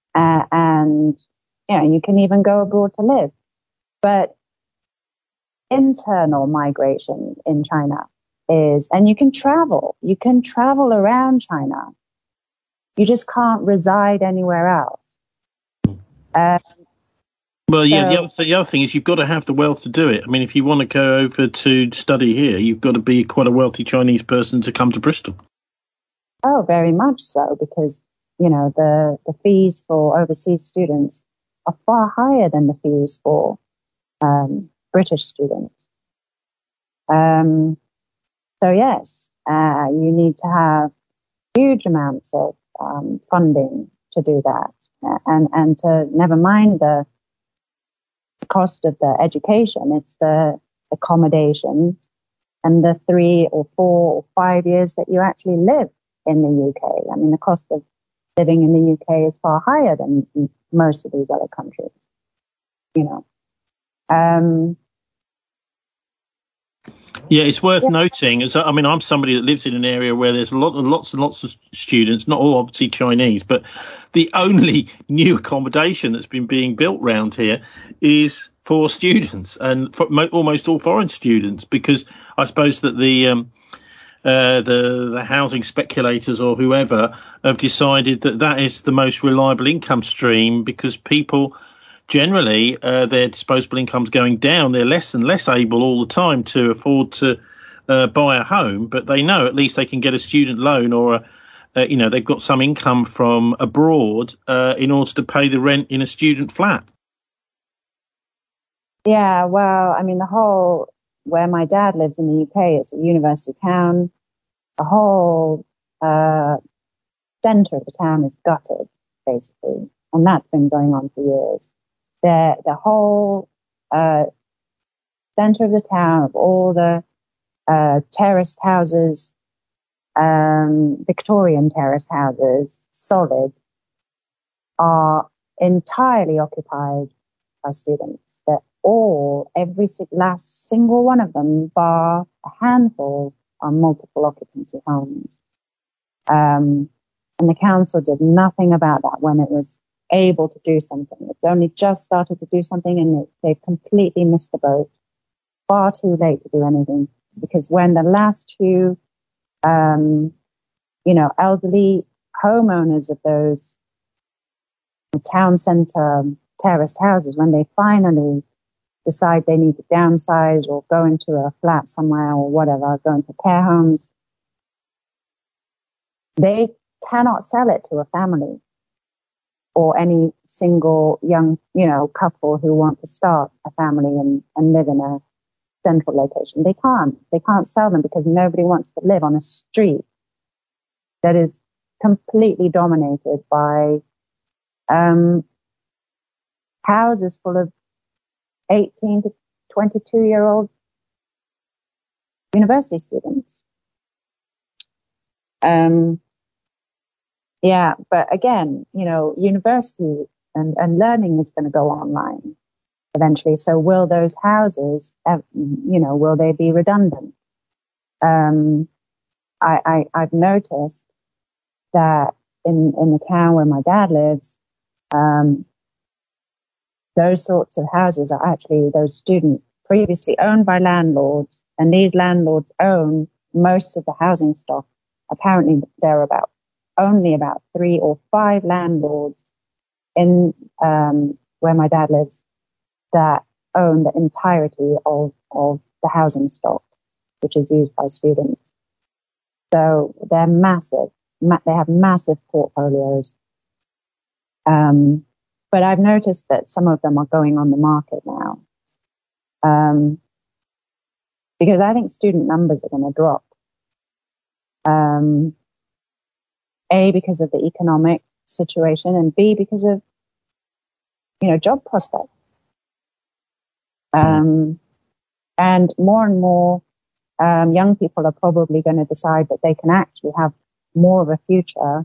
you can even go abroad to live, but internal migration in China and you can travel around China. You just can't reside anywhere else. The other thing is you've got to have the wealth to do it. If you want to go over to study here, you've got to be quite a wealthy Chinese person to come to Bristol. Oh, very much so, because, the fees for overseas students are far higher than the fees for British students. So yes, you need to have huge amounts of funding to do that, and to never mind the cost of the education, it's the accommodation and the 3 or 4 or 5 years that you actually live in the UK. I mean, the cost of living in the UK is far higher than most of these other countries, you know. Yeah, it's worth noting. I mean, I'm somebody that lives in an area where there's lots and lots of students, not all obviously Chinese, but the only new accommodation that's been being built round here is for students, and for almost all foreign students, because I suppose that the housing speculators or whoever have decided that that is the most reliable income stream, because people generally, their disposable income's going down. They're less and less able all the time to afford to buy a home, but they know at least they can get a student loan, or they've got some income from abroad in order to pay the rent in a student flat. Yeah, well, I mean, where my dad lives in the UK, it's a university town. The whole centre of the town is gutted, basically, and that's been going on for years. The whole centre of the town, of all the terraced houses, Victorian terraced houses, solid, are entirely occupied by students. They're every last single one of them, bar a handful, are multiple occupancy homes. And the council did nothing about that when it was able to do something. It's only just started to do something, and they've completely missed the boat. Far too late to do anything, because when the last few, elderly homeowners of those town centre terraced houses, when they finally decide they need to downsize or go into a flat somewhere or whatever, go into care homes, they cannot sell it to a family or any single young, couple who want to start a family and live in a central location. They can't sell them because nobody wants to live on a street that is completely dominated by houses full of 18 to 22-year-old university students. Yeah, but again, university and learning is going to go online eventually. So will those houses, will they be redundant? I've noticed that in the town where my dad lives, those sorts of houses are actually those students previously owned by landlords, and these landlords own most of the housing stock. Apparently, there are only about 3 or 5 landlords in where my dad lives that own the entirety of the housing stock, which is used by students. So they're massive. They have massive portfolios. But I've noticed that some of them are going on the market now, because I think student numbers are going to drop. A, because of the economic situation, and B, because of, job prospects. And more and more young people are probably going to decide that they can actually have more of a future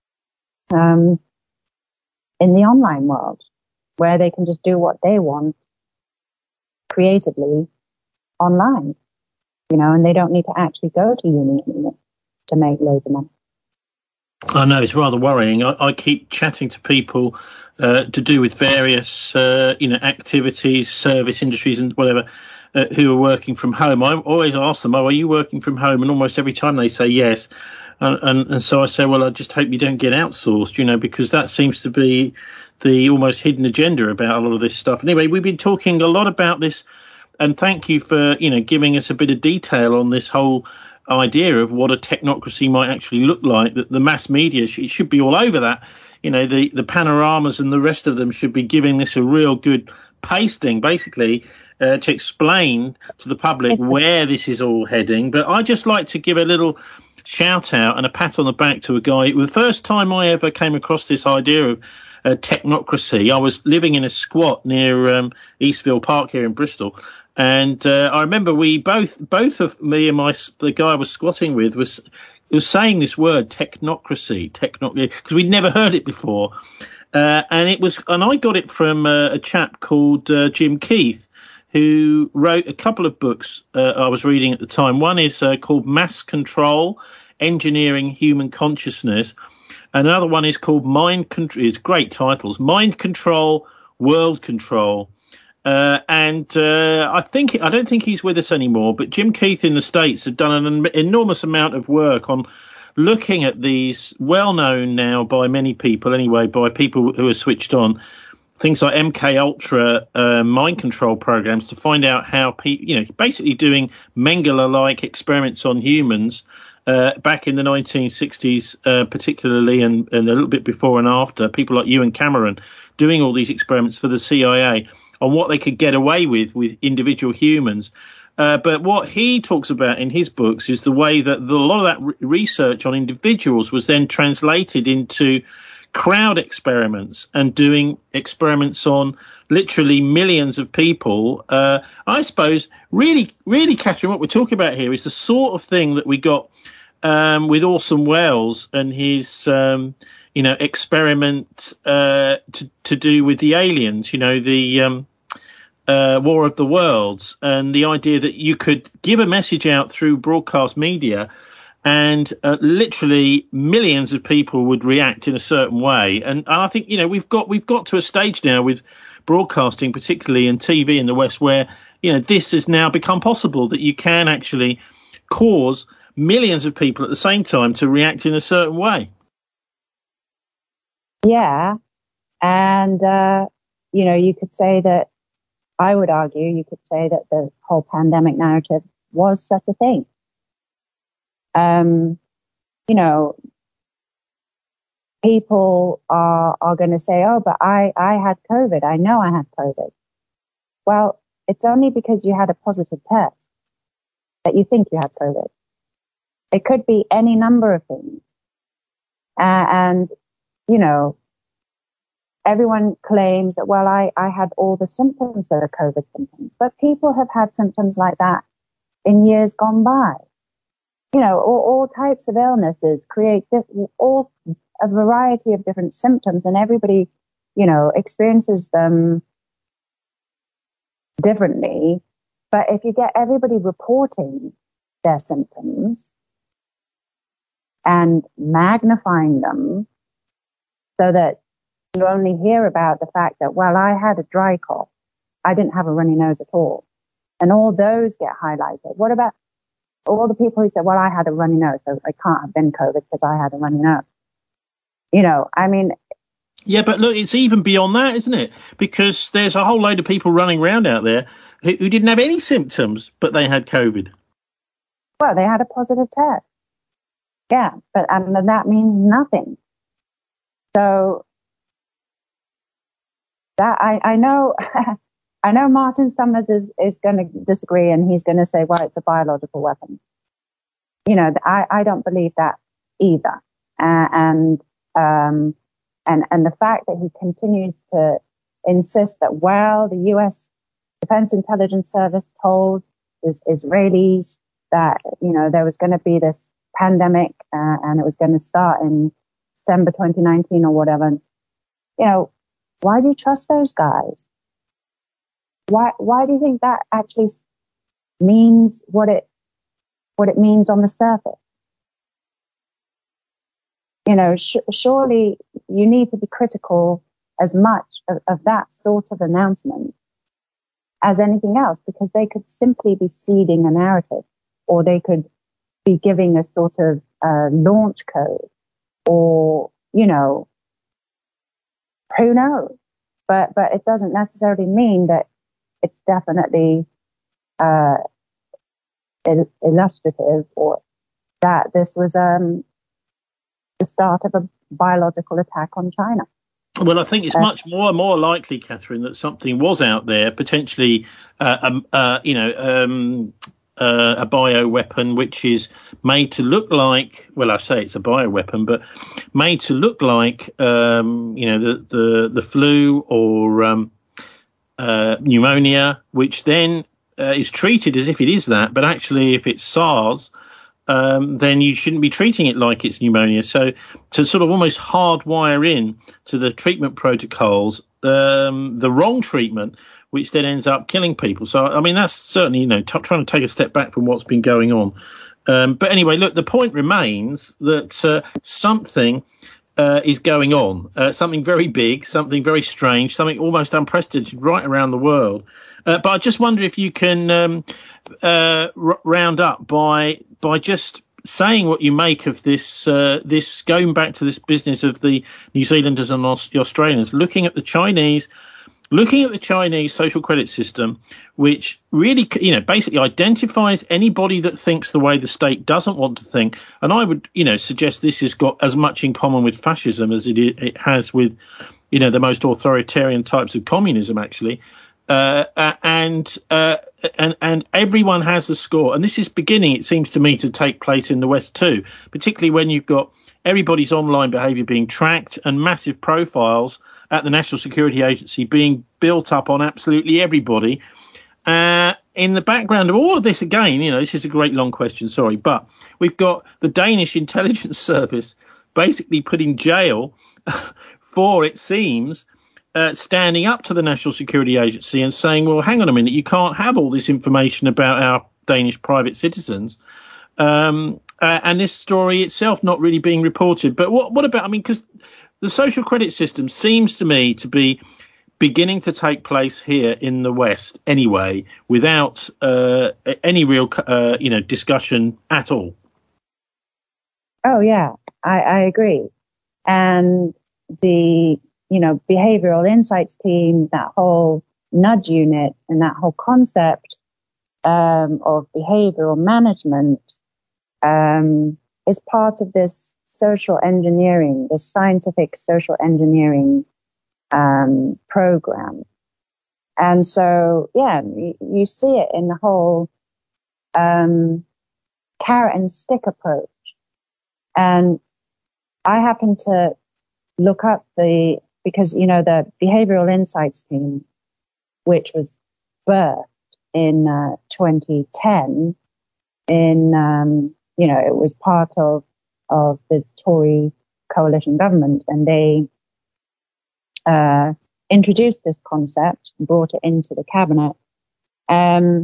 in the online world, where they can just do what they want creatively online, and they don't need to actually go to uni anymore to make loads of money. I know, it's rather worrying. I keep chatting to people to do with various, activities, service industries and whatever, who are working from home. I always ask them, are you working from home? And almost every time they say yes. And so I say, well, I just hope you don't get outsourced, because that seems to be the almost hidden agenda about a lot of this stuff. Anyway, we've been talking a lot about this, and thank you for, giving us a bit of detail on this whole idea of what a technocracy might actually look like. That the mass media, it should be all over that. The panoramas and the rest of them should be giving this a real good pasting, basically, to explain to the public where this is all heading. But I just like to give a little shout out and a pat on the back to a guy. The first time I ever came across this idea of technocracy, I was living in a squat near Eastville Park here in Bristol. And I remember we both of me and the guy I was squatting with was saying this word technocracy, because we'd never heard it before. And I got it from a chap called Jim Keith, who wrote a couple of books I was reading at the time. One is called Mass Control, Engineering Human Consciousness. And another one is called Mind Control. It's great titles. Mind Control, World Control. I don't think he's with us anymore, but Jim Keith in the States had done an enormous amount of work on looking at these, well known now by many people anyway, by people who are switched on, things like MK Ultra mind control programs, to find out how people, basically doing Mengele-like experiments on humans back in the 1960s, particularly, and a little bit before and after. People like Ewan Cameron doing all these experiments for the CIA on what they could get away with individual humans. But what he talks about in his books is the way that a lot of that research on individuals was then translated into crowd experiments and doing experiments on literally millions of people. I suppose really, really, Catherine, what we're talking about here is the sort of thing that we got with Orson Welles and his experiment to do with the aliens, the War of the Worlds, and the idea that you could give a message out through broadcast media and literally millions of people would react in a certain way. And I think, we've got to a stage now with broadcasting, particularly in TV in the West, where, this has now become possible, that you can actually cause millions of people at the same time to react in a certain way. Yeah. And, you could say that, I would argue, you could say that the whole pandemic narrative was such a thing. People are going to say, oh, but I had COVID. I know I had COVID. Well, it's only because you had a positive test that you think you had COVID. It could be any number of things. Everyone claims that, well, I had all the symptoms that are COVID symptoms, but people have had symptoms like that in years gone by. All types of illnesses create a variety of different symptoms, and everybody, experiences them differently. But if you get everybody reporting their symptoms and magnifying them so that you only hear about the fact that, well, I had a dry cough, I didn't have a runny nose at all, and all those get highlighted. What about all the people who said, well, I had a runny nose, so I can't have been COVID because I had a runny nose? Yeah, but look, it's even beyond that, isn't it? Because there's a whole load of people running around out there who didn't have any symptoms, but they had COVID. Well, they had a positive test. Yeah, but that means nothing. So that I know, I know Martin Summers is going to disagree, and he's going to say, well, it's a biological weapon. I don't believe that either. And the fact that he continues to insist that, well, the U.S. Defense Intelligence Service told Israelis that, there was going to be this pandemic and it was going to start in December 2019 or whatever. Why do you trust those guys? Why do you think that actually means what it means on the surface? Surely you need to be critical as much of that sort of announcement as anything else, because they could simply be seeding a narrative, or they could be giving a sort of launch code, or, who knows? But it doesn't necessarily mean that it's definitely illustrative, or that this was the start of a biological attack on China. Well, I think it's much more likely, Catherine, that something was out there, potentially, a bioweapon which is made to look like, well, I say it's a bioweapon, but made to look like, the flu or pneumonia, which then is treated as if it is that, but actually if it's SARS, then you shouldn't be treating it like it's pneumonia. So to sort of almost hardwire in to the treatment protocols the wrong treatment, which then ends up killing people. So, I mean, that's certainly, trying to take a step back from what's been going on. But anyway, look, the point remains that something is going on, something very big, something very strange, something almost unprecedented right around the world. But I just wonder if you can round up by just saying what you make of this, going back to this business of the New Zealanders and the Australians, looking at the Chinese social credit system, which really, basically identifies anybody that thinks the way the state doesn't want to think. And I would, suggest this has got as much in common with fascism as it has with, the most authoritarian types of communism, actually. And everyone has a score. And this is beginning, it seems to me, to take place in the West too, particularly when you've got everybody's online behaviour being tracked and massive profiles at the National Security Agency being built up on absolutely everybody. In the background of all of this, again, this is a great long question, sorry, but we've got the Danish intelligence service basically put in jail for, it seems, standing up to the National Security Agency and saying, well, hang on a minute, you can't have all this information about our Danish private citizens. And this story itself not really being reported. But what about, because the social credit system seems to me to be beginning to take place here in the West anyway, without any real, discussion at all. Oh, yeah, I agree. And the, behavioral insights team, that whole nudge unit and that whole concept of behavioral management is part of this social engineering, this scientific social engineering program. And so, yeah, you see it in the whole carrot and stick approach. And I happen to look up because, the behavioral insights team, which was birthed in 2010 it was part of the Tory coalition government, and they introduced this concept, brought it into the cabinet, and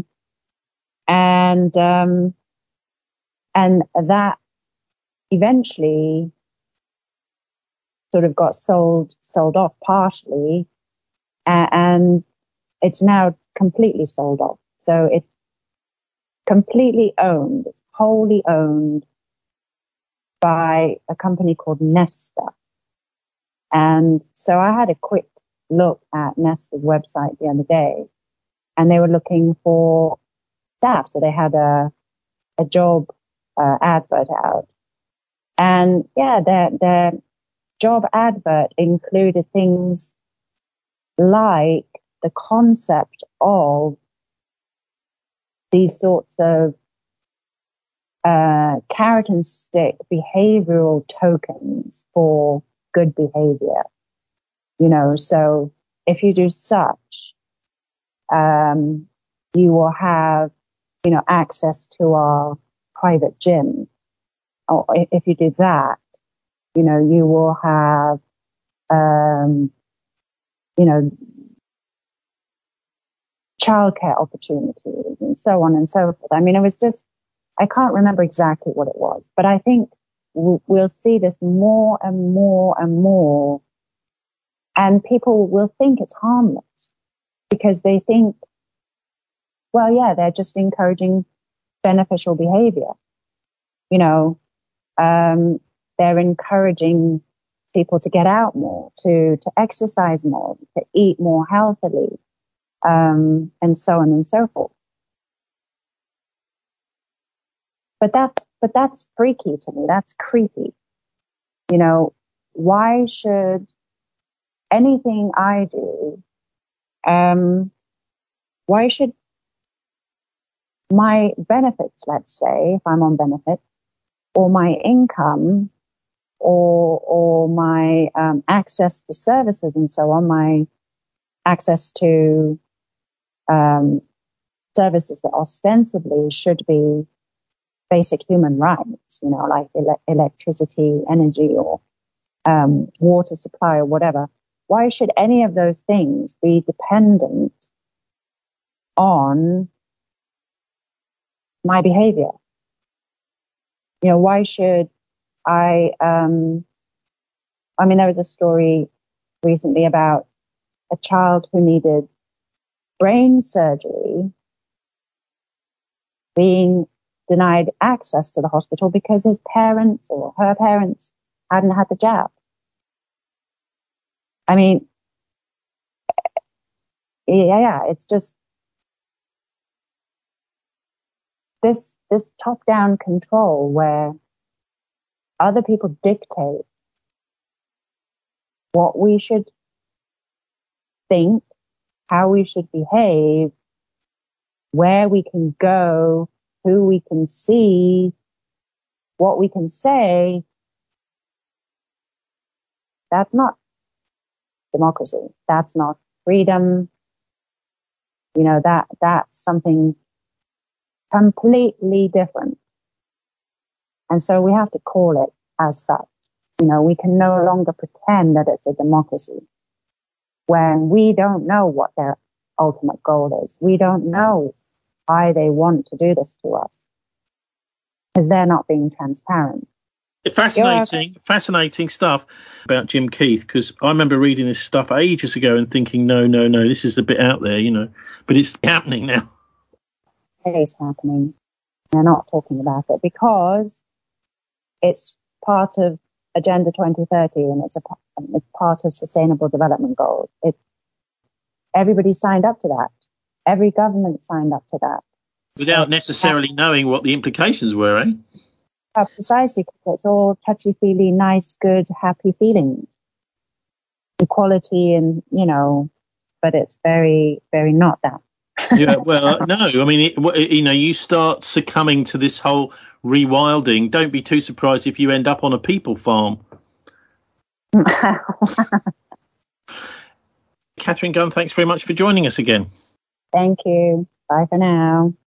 that eventually sort of got sold off partially, and it's now completely sold off. So it's completely owned, it's wholly owned by a company called Nesta. And so I had a quick look at Nesta's website the other day, and they were looking for staff. So they had a job advert out. And yeah, their job advert included things like the concept of these sorts of carrot and stick behavioral tokens for good behavior. So if you do such, you will have, access to our private gym. Or if you do that, you will have, childcare opportunities and so on and so forth. It was just, I can't remember exactly what it was, but I think we'll see this more and more and more, and people will think it's harmless because they think, well, yeah, they're just encouraging beneficial behavior. They're encouraging people to get out more, to exercise more, to eat more healthily, and so on and so forth. But that's freaky to me. That's creepy. Why should anything I do, why should my benefits, let's say, if I'm on benefits, or my income, or my access to services and so on, my access to services that ostensibly should be basic human rights, like electricity, energy, or water supply or whatever. Why should any of those things be dependent on my behavior? Why should I, there was a story recently about a child who needed brain surgery being denied access to the hospital because his parents or her parents hadn't had the jab. It's just this top-down control where other people dictate what we should think, how we should behave, where we can go, who we can see, what we can say. That's not democracy. That's not freedom. That's something completely different. And so we have to call it as such. We can no longer pretend that it's a democracy when we don't know what their ultimate goal is. We don't know why they want to do this to us because they're not being transparent. Fascinating stuff about Jim Keith, because I remember reading this stuff ages ago and thinking, no, this is a bit out there, but it's happening now. It is happening. They're not talking about it because it's part of Agenda 2030 and it's part of Sustainable Development Goals. Everybody signed up to that. Every government signed up to that. Without necessarily knowing what the implications were, eh? Precisely, because it's all touchy-feely, nice, good, happy feelings. Equality and, but it's very, very not that. Yeah, well, no, you start succumbing to this whole rewilding. Don't be too surprised if you end up on a people farm. Catherine Gunn, thanks very much for joining us again. Thank you. Bye for now.